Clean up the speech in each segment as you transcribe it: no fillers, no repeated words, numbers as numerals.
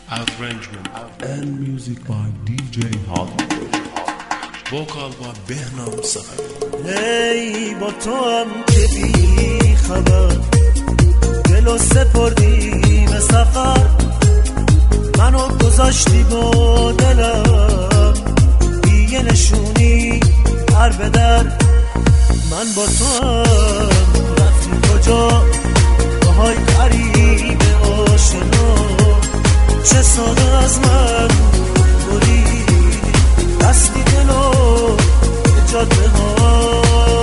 Arrangement and music by DJ Hadi. Vocal by Behnam Safari. ای با تو هم که بی خبر دلو سپردی به سفر، منو گذاشتی با دلم بی یه نشونی هر به در. من با تو هم رفتیم کجا راهای قریب آشنا، چه ساده از من بریدی دستی دلو به جاده ها.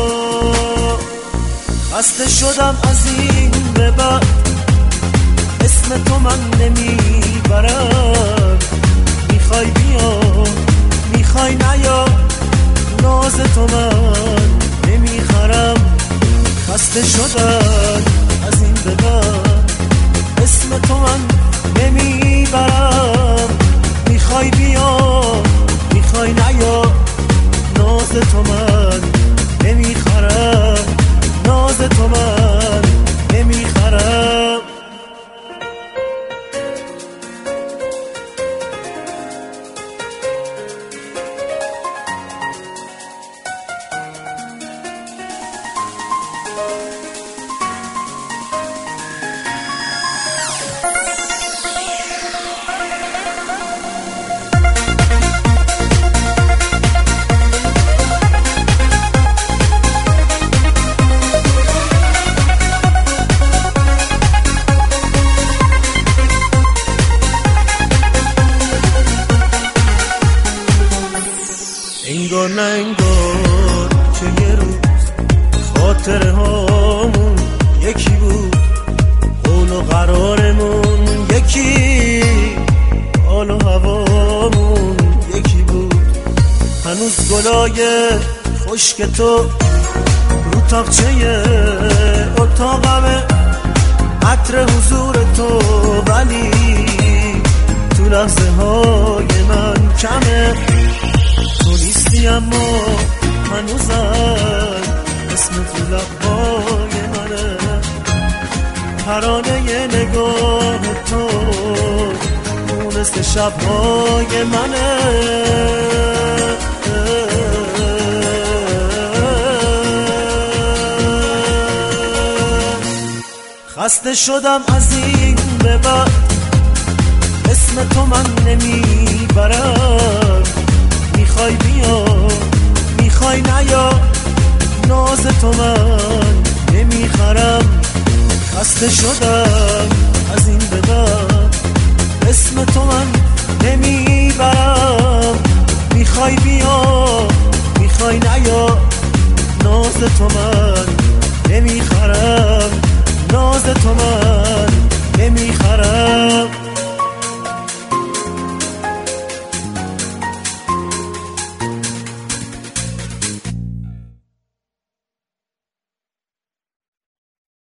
خسته شدم از این به بعد اسم تو من نمیبرم، میخوای بیا میخوای نیا ناز تو من نمیخرم. خسته شدم از این به بعد اسم تو من نمیبرم، میخوای بیا میخوای نیا ناز تو من نمیخرم، ناز تو من نمیخرم. انگار نه انگار که یه روز خاطره هامون یکی بود، قول و قرارمون یکی، حال و هوامون یکی بود. هنوز گلای خشک تو رو تاقچه اتاقمه، عطر حضور تو ولی تو لحظه های من کمه. تو نیستی اما هنوزم اسم تو لبهای منه، ترانه نگاه تو مونست شبهای منه. خسته شدم از این به بعد اسم تو من نمیبرم، میخوای بیا میخوای نیا ناز تو من نمیخرم. خسته شدم از این به بعد اسم تو من نمیبرم، میخوای بیا میخوای نیا ناز تو من نمیخرم، ناز تو من